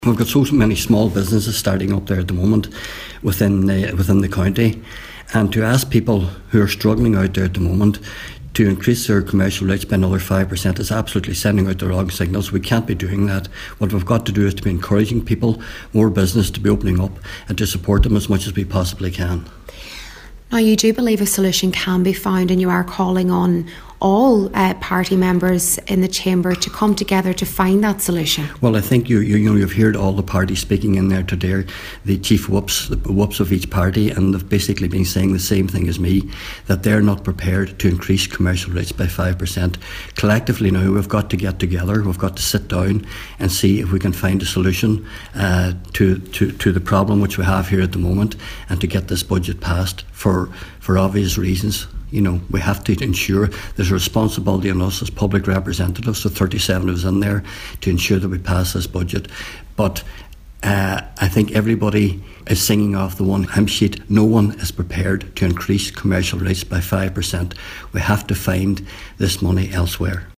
We've got so many small businesses starting up there at the moment within the county, and to ask people who are struggling out there at the moment to increase their commercial rates by another 5% is absolutely sending out the wrong signals. We can't be doing that. What we've got to do is to be encouraging people, more business to be opening up, and to support them as much as we possibly can. Now, you do believe a solution can be found, and you are calling on all party members in the chamber to come together to find that solution. Well, I think you've heard all the parties speaking in there today, the chief whips, the whips of each party, and they've basically been saying the same thing as me, that they're not prepared to increase commercial rates by 5%. Collectively now, we've got to get together, we've got to sit down and see if we can find a solution to the problem which we have here at the moment, and to get this budget passed for obvious reasons. You know, we have to ensure there's a responsibility on us as public representatives, the 37 of us in there, to ensure that we pass this budget. But I think everybody is singing off the one hymn sheet. No one is prepared to increase commercial rates by 5%. We have to find this money elsewhere.